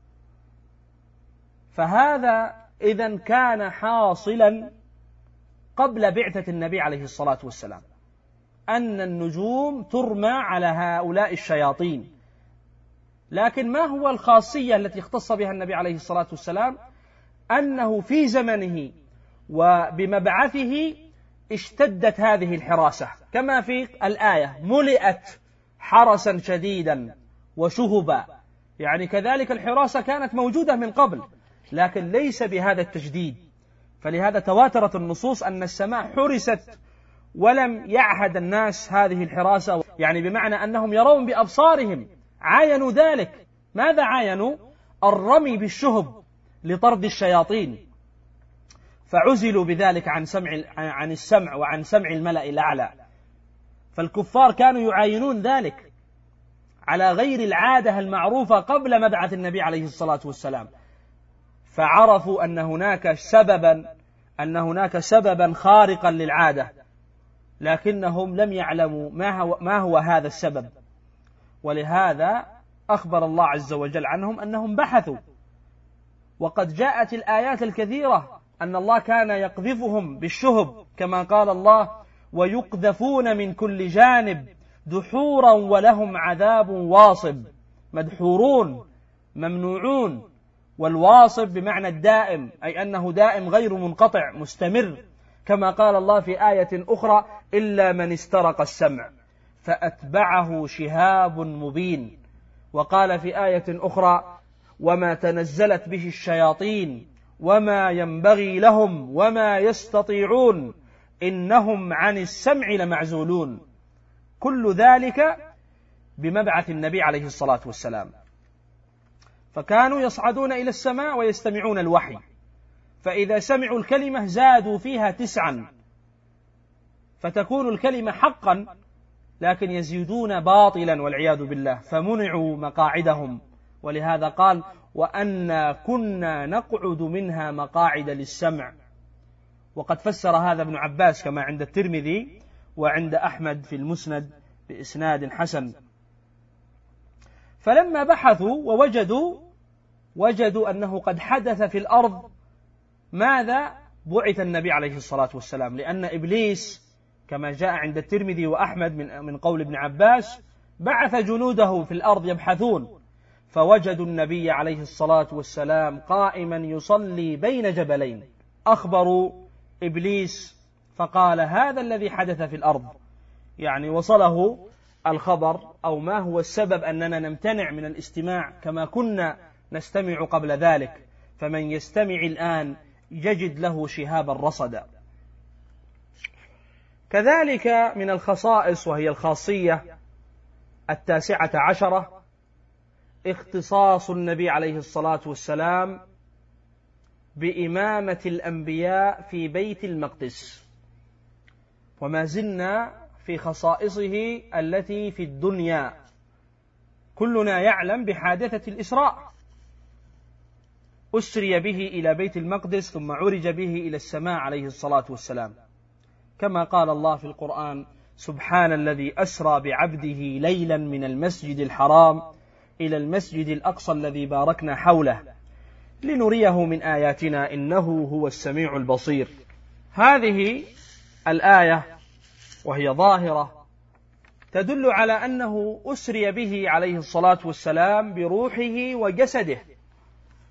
فهذا إذن كان حاصلا قبل بعثة النبي عليه الصلاة والسلام، أن النجوم ترمى على هؤلاء الشياطين. لكن ما هو الخاصية التي اختص بها النبي عليه الصلاة والسلام؟ أنه في زمنه وبمبعثه اشتدت هذه الحراسة، كما في الآية ملئت حرسا شديدا وشهبا، يعني كذلك الحراسة كانت موجودة من قبل، لكن ليس بهذا التشديد. فلهذا تواترت النصوص أن السماء حرست ولم يعهد الناس هذه الحراسة، يعني بمعنى أنهم يرون بأبصارهم، عاينوا ذلك. ماذا عاينوا؟ الرمي بالشهب لطرد الشياطين، فعزلوا بذلك عن السمع وعن سمع الملأ الأعلى. فالكفار كانوا يعاينون ذلك على غير العادة المعروفة قبل مبعث النبي عليه الصلاة والسلام، فعرفوا أن هناك سببا خارقا للعادة، لكنهم لم يعلموا ما هو هذا السبب. ولهذا أخبر الله عز وجل عنهم أنهم بحثوا، وقد جاءت الآيات الكثيرة أن الله كان يقذفهم بالشهب، كما قال الله ويقذفون من كل جانب دحورا ولهم عذاب واصب. مدحورون ممنوعون، والواصب بمعنى الدائم، أي أنه دائم غير منقطع مستمر، كما قال الله في آية أخرى إلا من استرق السمع فأتبعه شهاب مبين. وقال في آية أخرى وما تنزلت به الشياطين وما ينبغي لهم وما يستطيعون إنهم عن السمع لمعزولون. كل ذلك بمبعث النبي عليه الصلاة والسلام. فكانوا يصعدون إلى السماء ويستمعون الوحي، فإذا سمعوا الكلمة زادوا فيها 9، فتكون الكلمة حقا لكن يزيدون باطلا والعياذ بالله، فمنعوا مقاعدهم. ولهذا قال وأنا كنا نقعد منها مقاعد للسمع. وقد فسر هذا ابن عباس كما عند الترمذي وعند أحمد في المسند بإسناد حسن. فلما بحثوا وجدوا أنه قد حدث في الأرض ماذا بعث النبي عليه الصلاة والسلام، لأن إبليس كما جاء عند الترمذي وأحمد من قول ابن عباس بعث جنوده في الأرض يبحثون، فوجدوا النبي عليه الصلاة والسلام قائما يصلي بين جبلين. أخبروا إبليس فقال هذا الذي حدث في الأرض، يعني وصله الخبر أو ما هو السبب أننا نمتنع من الاستماع كما كنا نستمع قبل ذلك، فمن يستمع الآن يجد له شهابا رصدا. كذلك من الخصائص وهي الخاصية 19 اختصاص النبي عليه الصلاة والسلام بإمامة الأنبياء في بيت المقدس. وما زلنا في خصائصه التي في الدنيا. كلنا يعلم بحادثة الإسراء، أسري به إلى بيت المقدس ثم عرج به إلى السماء عليه الصلاة والسلام، كما قال الله في القرآن سبحان الذي أسرى بعبده ليلا من المسجد الحرام إلى المسجد الأقصى الذي باركنا حوله لنريه من آياتنا إنه هو السميع البصير. هذه الآية وهي ظاهرة تدل على أنه أسري به عليه الصلاة والسلام بروحه وجسده،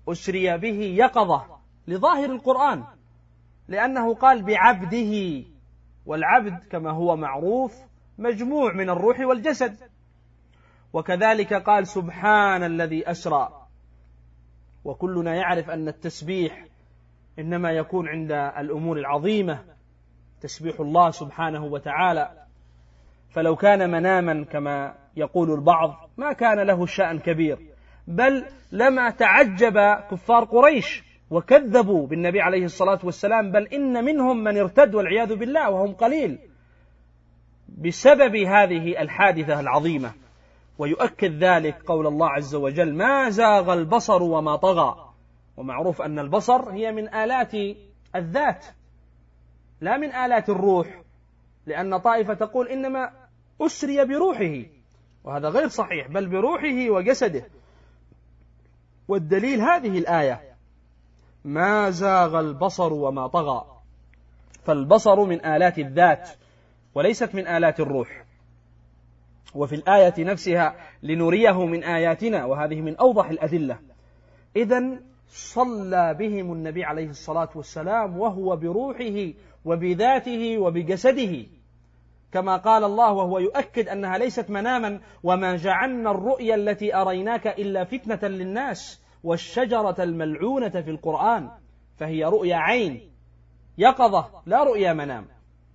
أسري به يقظة لظاهر القرآن، لأنه قال بعبده، والعبد كما هو معروف مجموع من الروح والجسد. وكذلك قال سبحان الذي أسرى، وكلنا يعرف أن التسبيح إنما يكون عند الأمور العظيمة، تسبيح الله سبحانه وتعالى، فلو كان مناما كما يقول البعض ما كان له شأن كبير، بل لما تعجب كفار قريش وكذبوا بالنبي عليه الصلاة والسلام، بل إن منهم من ارتد والعياذ بالله وهم قليل بسبب هذه الحادثة العظيمة. ويؤكد ذلك قول الله عز وجل ما زاغ البصر وما طغى، ومعروف أن البصر هي من آلات الذات لا من آلات الروح، لأن طائفة تقول إنما أسري بروحه، وهذا غير صحيح، بل بروحه وجسده. والدليل هذه الآية ما زاغ البصر وما طغى، فالبصر من آلات الذات وليست من آلات الروح. وفي الآية نفسها لنريه من آياتنا، وهذه من أوضح الأدلة. إذن صلى بهم النبي عليه الصلاة والسلام وهو بروحه وبذاته وبجسده، كما قال الله وهو يؤكد أنها ليست مناما وما جعلنا الرؤيا التي أريناك إلا فتنة للناس والشجرة الملعونة في القرآن، فهي رؤيا عين يقظة لا رؤيا منام.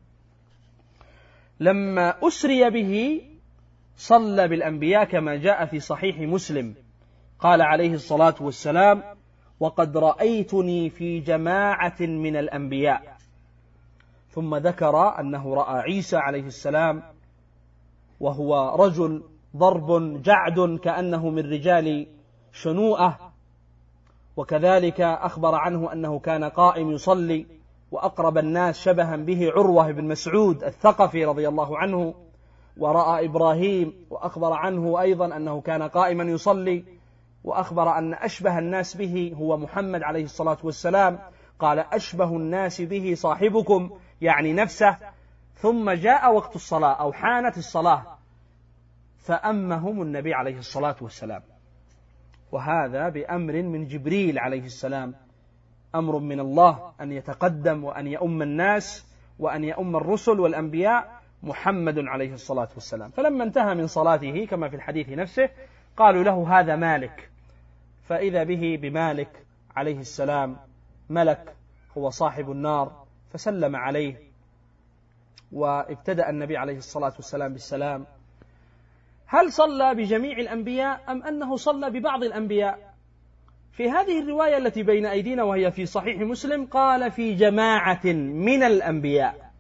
لما أسري به صلى بالأنبياء كما جاء في صحيح مسلم، قال عليه الصلاة والسلام وقد رأيتني في جماعة من الأنبياء، ثم ذكر أنه رأى عيسى عليه السلام وهو رجل ضرب جعد كأنه من رجال شنوءة، وكذلك أخبر عنه أنه كان قائم يصلي، وأقرب الناس شبها به عروة بن مسعود الثقفي رضي الله عنه، ورأى إبراهيم وأخبر عنه أيضا أنه كان قائما يصلي، وأخبر أن أشبه الناس به هو محمد عليه الصلاة والسلام، قال أشبه الناس به صاحبكم يعني نفسه. ثم جاء وقت الصلاة أو حانت الصلاة فأمهم النبي عليه الصلاة والسلام، وهذا بأمر من جبريل عليه السلام، أمر من الله أن يتقدم وأن يؤم الناس وأن يؤم الرسل والأنبياء محمد عليه الصلاة والسلام. فلما انتهى من صلاته كما في الحديث نفسه قالوا له هذا مالك، فإذا به بمالك عليه السلام ملك هو صاحب النار، فسلم عليه، وابتدأ النبي عليه الصلاة والسلام بالسلام. هل صلى بجميع الأنبياء أم أنه صلى ببعض الأنبياء؟ في هذه الرواية التي بين أيدينا وهي في صحيح مسلم قال في جماعة من الأنبياء،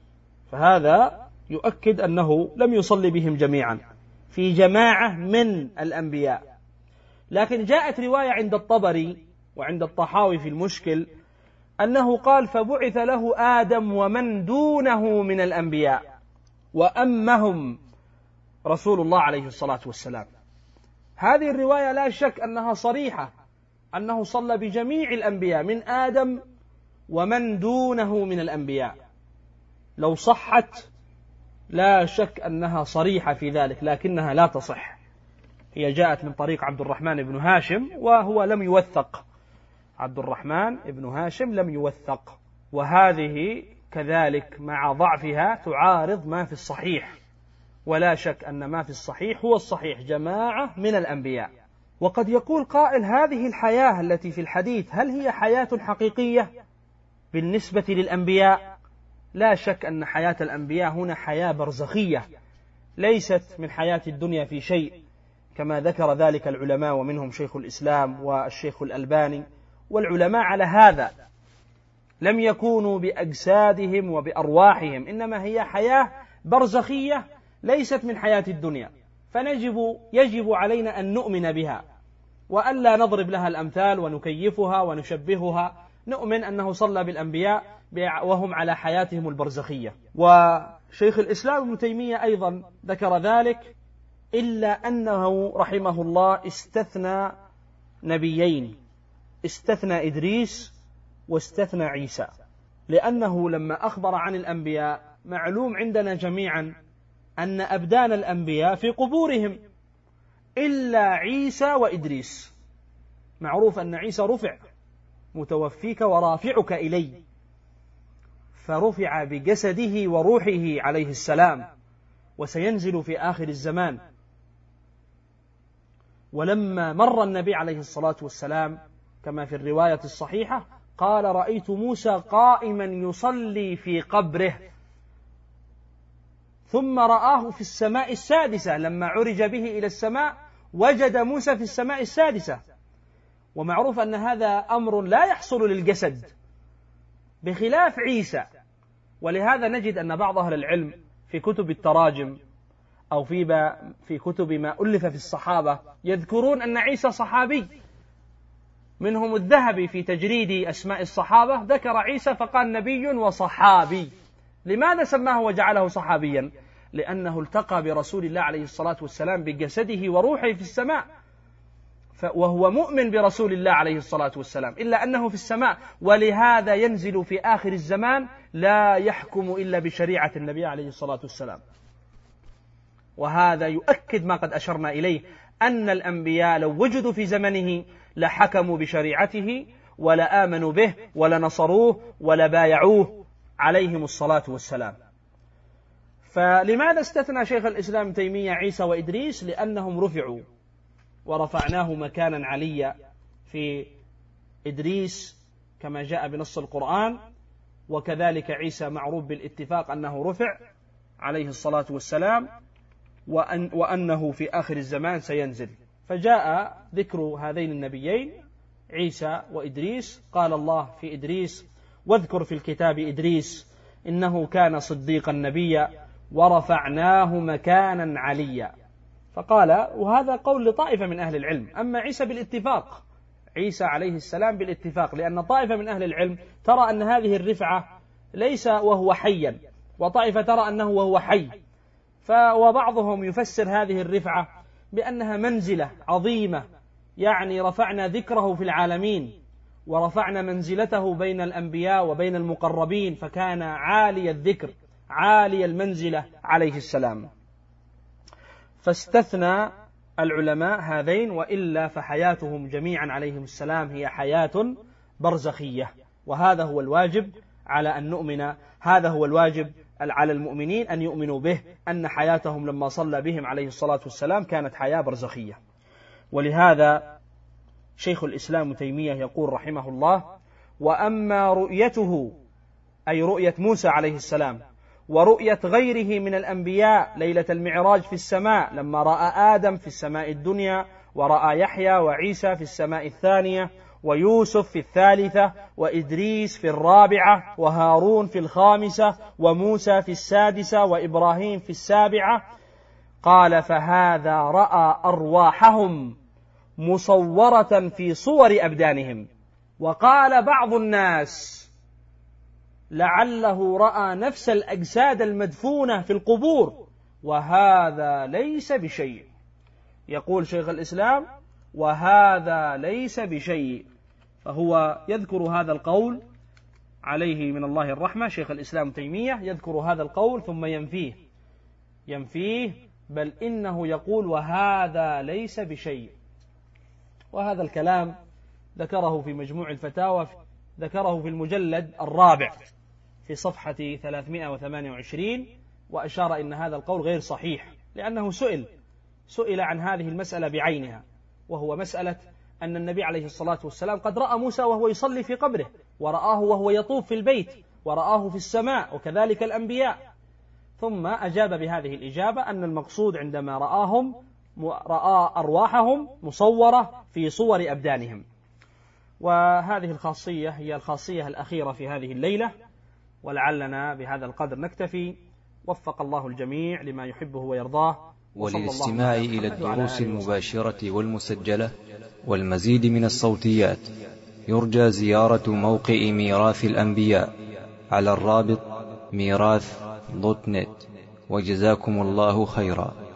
فهذا يؤكد أنه لم يصلي بهم جميعا، في جماعة من الأنبياء. لكن جاءت رواية عند الطبري وعند الطحاوي في المشكل أنه قال فبعث له آدم ومن دونه من الأنبياء وأمهم رسول الله عليه الصلاة والسلام. هذه الرواية لا شك أنها صريحة أنه صلى بجميع الأنبياء من آدم ومن دونه من الأنبياء، لو صحت لا شك أنها صريحة في ذلك، لكنها لا تصح. هي جاءت من طريق عبد الرحمن بن هاشم وهو لم يوثق، عبد الرحمن بن هاشم لم يوثق، وهذه كذلك مع ضعفها تعارض ما في الصحيح، ولا شك أن ما في الصحيح هو الصحيح، جماعة من الأنبياء. وقد يقول قائل هذه الحياة التي في الحديث هل هي حياة حقيقية بالنسبة للأنبياء؟ لا شك أن حياة الأنبياء هنا حياة برزخية ليست من حياة الدنيا في شيء، كما ذكر ذلك العلماء ومنهم شيخ الإسلام والشيخ الألباني، والعلماء على هذا لم يكونوا بأجسادهم وبأرواحهم، إنما هي حياة برزخية ليست من حياة الدنيا، فيجب علينا أن نؤمن بها وألا نضرب لها الأمثال ونكيفها ونشبهها، نؤمن أنه صلى بالأنبياء وهم على حياتهم البرزخية. وشيخ الإسلام ابن تيمية أيضا ذكر ذلك، إلا أنه رحمه الله استثنى نبيين، استثنى إدريس واستثنى عيسى، لأنه لما أخبر عن الأنبياء معلوم عندنا جميعا أن أبدان الأنبياء في قبورهم إلا عيسى وإدريس، معروف أن عيسى رفع: متوفيك ورافعك إلي، فرفع بجسده وروحه عليه السلام، وسينزل في آخر الزمان. ولما مر النبي عليه الصلاة والسلام كما في الرواية الصحيحة قال: رأيت موسى قائما يصلي في قبره، ثم رآه في السماء السادسة. لما عرج به إلى السماء وجد موسى في السماء السادسة. ومعروف أن هذا أمر لا يحصل للجسد بخلاف عيسى. ولهذا نجد أن بعض أهل العلم في كتب التراجم أو في كتب ما ألف في الصحابة يذكرون أن عيسى صحابي. منهم الذهبي في تجريد أسماء الصحابة ذكر عيسى فقال: نبي وصحابي. لماذا سماه وجعله صحابيا؟ لأنه التقى برسول الله عليه الصلاة والسلام بجسده وروحه في السماء، وهو مؤمن برسول الله عليه الصلاة والسلام، إلا أنه في السماء. ولهذا ينزل في آخر الزمان لا يحكم إلا بشريعة النبي عليه الصلاة والسلام. وهذا يؤكد ما قد أشرنا إليه، أن الأنبياء لو وجدوا في زمنه لحكموا بشريعته ولآمنوا به ولنصروه ولبايعوه عليهم الصلاة والسلام. فلماذا استثنى شيخ الإسلام ابن تيمية عيسى وإدريس؟ لأنهم رفعوا ورفعناه مكانا عليا في إدريس كما جاء بنص القرآن، وكذلك عيسى معروف بالاتفاق أنه رفع عليه الصلاة والسلام، وأنه في آخر الزمان سينزل. فجاء ذكر هذين النبيين عيسى وإدريس. قال الله في إدريس: واذكر في الكتاب إدريس إنه كان صديقا نبيا ورفعناه مكانا عليا. فقال، وهذا قول لطائفة من أهل العلم. أما عيسى بالاتفاق، عيسى عليه السلام بالاتفاق، لأن طائفة من أهل العلم ترى أن هذه الرفعة ليس وهو حيا، وطائفة ترى أنه وهو حي. وبعضهم يفسر هذه الرفعة بأنها منزلة عظيمة، يعني رفعنا ذكره في العالمين ورفعنا منزلته بين الأنبياء وبين المقربين، فكان عالي الذكر عالي المنزلة عليه السلام. فاستثنى العلماء هذين، وإلا فحياتهم جميعا عليهم السلام هي حياة برزخية. وهذا هو الواجب على أن نؤمن، هذا هو الواجب على المؤمنين أن يؤمنوا به، أن حياتهم لما صلى بهم عليه الصلاة والسلام كانت حياة برزخية. ولهذا شيخ الإسلام ابن تيمية يقول رحمه الله: وأما رؤيته، أي رؤية موسى عليه السلام، ورؤية غيره من الأنبياء ليلة المعراج في السماء لما رأى آدم في السماء الدنيا، ورأى يحيى وعيسى في السماء الثانية، ويوسف في الثالثة، وإدريس في الرابعة، وهارون في الخامسة، وموسى في السادسة، وإبراهيم في السابعة. قال: فهذا رأى أرواحهم مصورة في صور أبدانهم. وقال بعض الناس: لعله رأى نفس الأجساد المدفونة في القبور، وهذا ليس بشيء. يقول شيخ الإسلام: وهذا ليس بشيء. فهو يذكر هذا القول عليه من الله الرحمة. شيخ الإسلام ابن تيمية يذكر هذا القول ثم ينفيه، بل إنه يقول: وهذا ليس بشيء. وهذا الكلام ذكره في مجموع الفتاوى، ذكره في المجلد الرابع في صفحة 328، وأشار إن هذا القول غير صحيح، لأنه سئل عن هذه المسألة بعينها، وهو مسألة أن النبي عليه الصلاة والسلام قد رأى موسى وهو يصلي في قبره، ورآه وهو يطوف في البيت، ورآه في السماء، وكذلك الأنبياء. ثم أجاب بهذه الإجابة أن المقصود عندما رأى أرواحهم مصورة في صور أبدانهم. وهذه الخاصية هي الخاصية الأخيرة في هذه الليلة، ولعلنا بهذا القدر نكتفي. وفق الله الجميع لما يحبه ويرضاه. وللاستماع إلى الدروس المباشرة والمسجلة والمزيد من الصوتيات يرجى زيارة موقع ميراث الأنبياء على الرابط ميراث.net. وجزاكم الله خيرا.